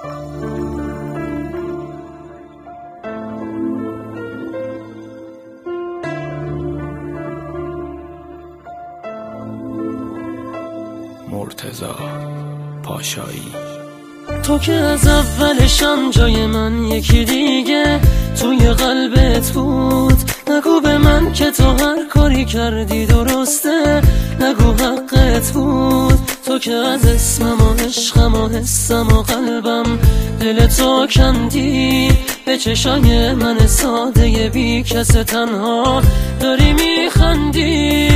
مرتضی پاشایی. تو که از اولشم جای من یکی دیگه توی قلبت بود، نگو به من که تو هر کاری کردی درسته، نگو حقت بود. تو که از اسمم و عشقم و حسم و قلبم دل تو کندی، به چشای من ساده بی کس تنها داری میخندی.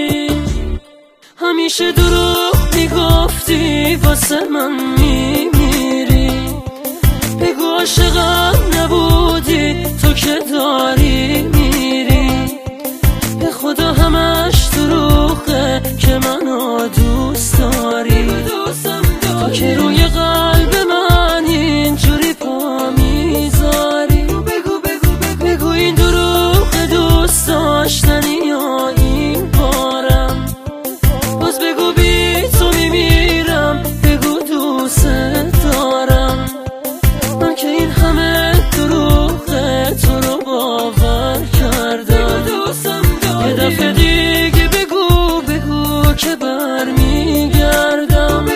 همیشه دروغ میگفتی واسه من میمیری، بگو عاشقم نبودی تو که داری میری. به خدا همش دروغه که منو دوست داری، تو که روی قلب من اینجوری پا میذاری. بگو این دروغ دوست داشتنی یا این بارم، باز بگو بی تو میمیرم، بگو دوست دارم. من که این همه دروغه تو رو باور کردم، یه دفعه دیگه بگو که برمیگردم.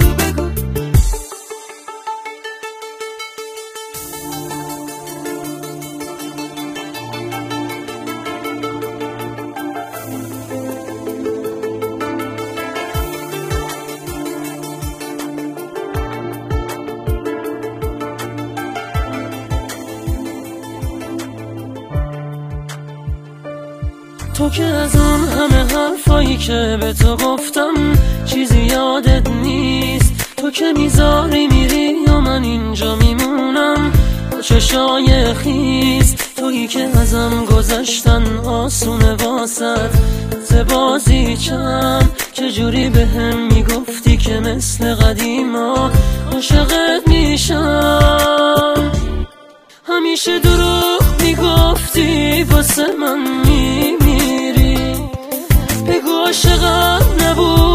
تو که از اون همه حرفایی که به تو گفتم چیزی یادت نیست. تو که میذاری میری یا من اینجا میمونم با چشای خیس. تویی که ازم گذشتن آسونه واسد زبازی چم، چجوری به هم میگفتی که مثل قدیما عاشقت میشم. همیشه دروغ میگفتی واسه من میمیری، بگو عاشقم نبود